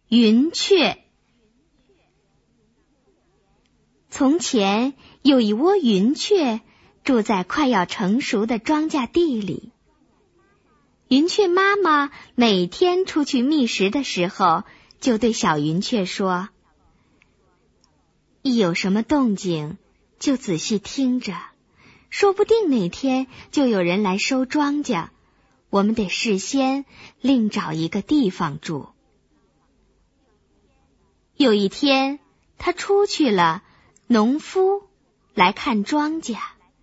云雀。从前有一窝云雀住在快要成熟的庄稼地里。云雀妈妈每天出去觅食的时候，就对小云雀说：一有什么动静，就仔细听着，说不定哪天就有人来收庄稼，我们得事先另找一个地方住。有一天，他出去了，农夫来看庄稼。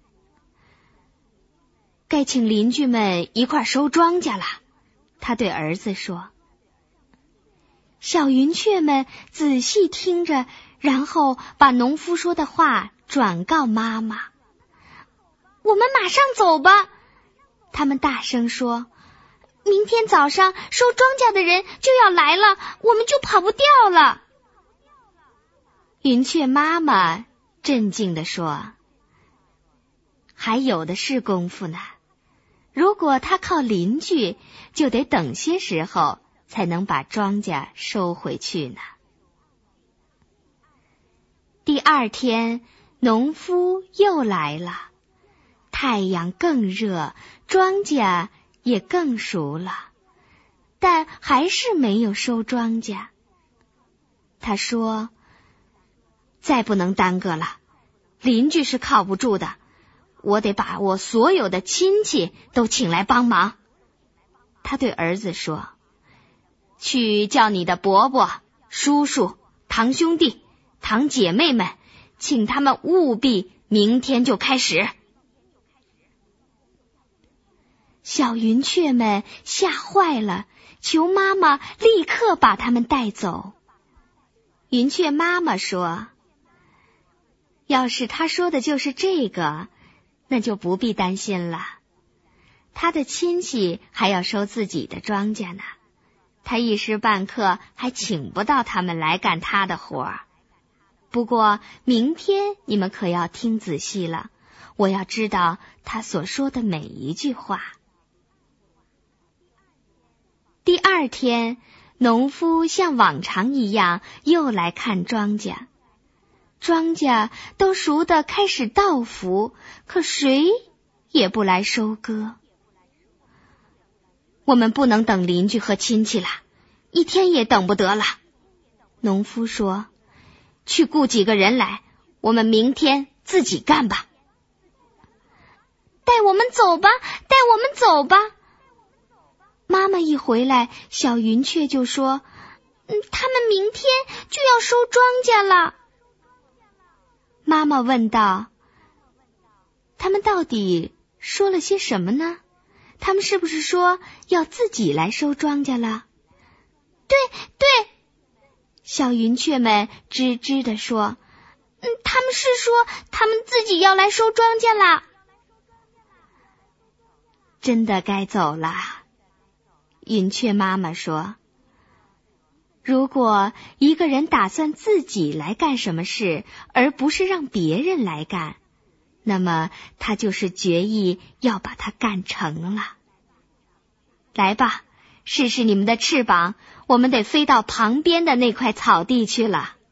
该请邻居们一块收庄稼了，他对儿子说。小云雀们仔细听着，然后把农夫说的话转告妈妈。我们马上走吧，他们大声说，明天早上收庄稼的人就要来了，我们就跑不掉了。云雀妈妈镇静地说，还有的是功夫呢，如果他靠邻居，就得等些时候才能把庄稼收回去呢。第二天，农夫又来了，太阳更热，庄稼也更熟了，但还是没有收庄稼。他说，再不能耽搁了，邻居是靠不住的，我得把我所有的亲戚都请来帮忙。他对儿子说，去叫你的伯伯、叔叔、堂兄弟、堂姐妹们，请他们务必明天就开始。小云雀们吓坏了，求妈妈立刻把他们带走。云雀妈妈说，要是他说的就是这个，那就不必担心了。他的亲戚还要收自己的庄稼呢，他一时半刻还请不到他们来干他的活儿。不过明天你们可要听仔细了，我要知道他所说的每一句话。第二天，农夫像往常一样又来看庄稼。庄稼都熟得开始倒伏，可谁也不来收割。我们不能等邻居和亲戚了，一天也等不得了。农夫说，去雇几个人来，我们明天自己干吧。带我们走吧，带我们走吧。妈妈一回来，小云雀就说，他们明天就要收庄稼了。妈妈问道，他们到底说了些什么呢？他们是不是说要自己来收庄稼了？对对，小云雀们吱吱地说，他们是说他们自己要来收庄稼了。真的该走了，云雀妈妈说，如果一个人打算自己来干什么事，而不是让别人来干，那么他就是决意要把它干成了。来吧，试试你们的翅膀，我们得飞到旁边的那块草地去了。